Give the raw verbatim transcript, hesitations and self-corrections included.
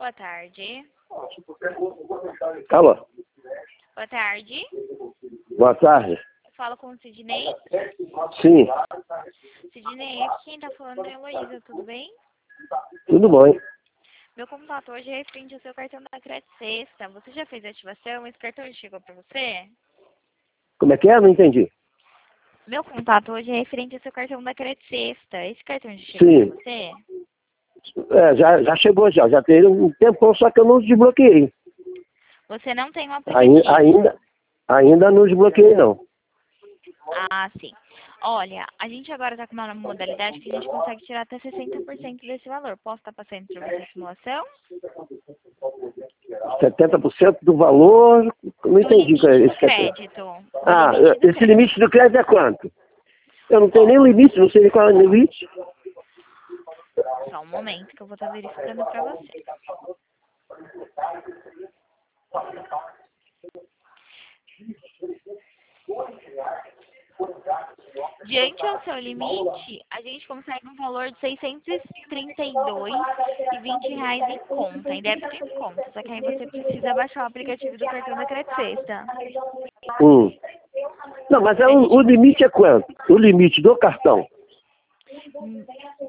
Boa tarde. Alô? Boa tarde. Boa tarde. Falo com o Sidney. Sim, Sidney, aqui quem tá falando é a Heloísa, tudo bem? tudo bom. Meu contato hoje é referente ao seu cartão da Crédito Sexta. Você já fez a ativação? Esse cartão já chegou pra você? Como é que é? Não entendi. Meu contato hoje é referente ao seu cartão da Crédito Sexta. Esse cartão já chegou Sim. pra você? É, já, já chegou já, já tem um tempão, só que eu não desbloqueei. Você não tem um Ainda, aplicativo? ainda, ainda não desbloqueei, não. Ah, sim. Olha, a gente agora tá com uma modalidade que a gente consegue tirar até sessenta por cento desse valor. Posso estar passando para você a simulação? setenta por cento do valor, não Do entendi. limite qual é do esse crédito. Do Ah, limite do esse crédito. limite do crédito é quanto? Eu não tenho Ó, nem limite, não sei nem qual é o limite. só um momento que eu vou estar verificando para você. Diante ao seu limite, a gente consegue um valor de seiscentos e trinta e dois reais e vinte reais em conta, em débito e em conta. Só que aí você precisa baixar o aplicativo do cartão da Crédito Sexta. Hum. Não, mas é A o, gente o limite é quanto? O limite do cartão.